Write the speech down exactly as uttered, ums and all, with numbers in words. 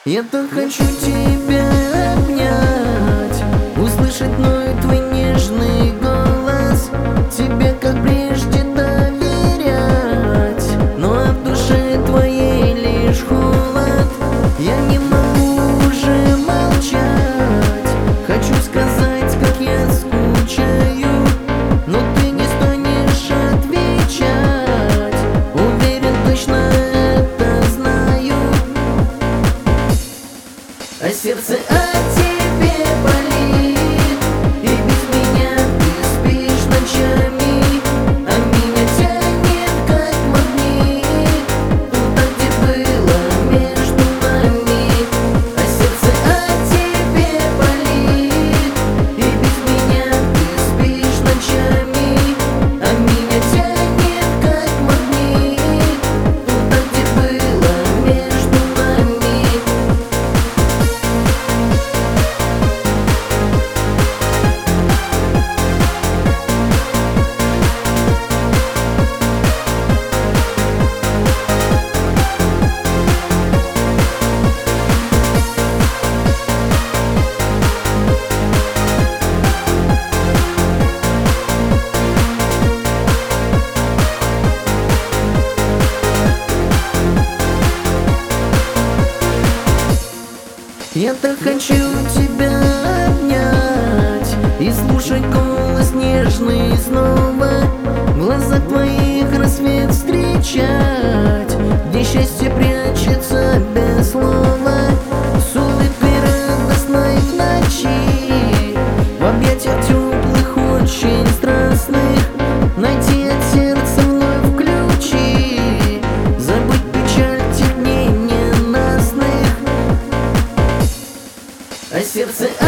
Я так хочу тебя обнять, услышать ноет твой нежный голос, тебе как прежде доверять, но в душе твоей лишь холод. Я не могу уже молчать, хочу сказать, как я скучаю, но ты не станешь отвечать, уверен, точно это знаю. А сердце от тебе болит, и без меня ты спишь ночами, а меня тянет как магнит туда, где было между нами. А сердце от тебе болит, и без меня ты спишь ночами, а меня тянет как магнит туда, где было между нами. Я так хочу тебя обнять и слушать голос нежный снова, в глазах твоих рассвет встречать, где счастье прячется без слова, с улыбкой радостной в ночи, в объятиях теплых, очень страстных, найти от сердца вновь ключи, забыть печаль тех дней ненастных. А сердце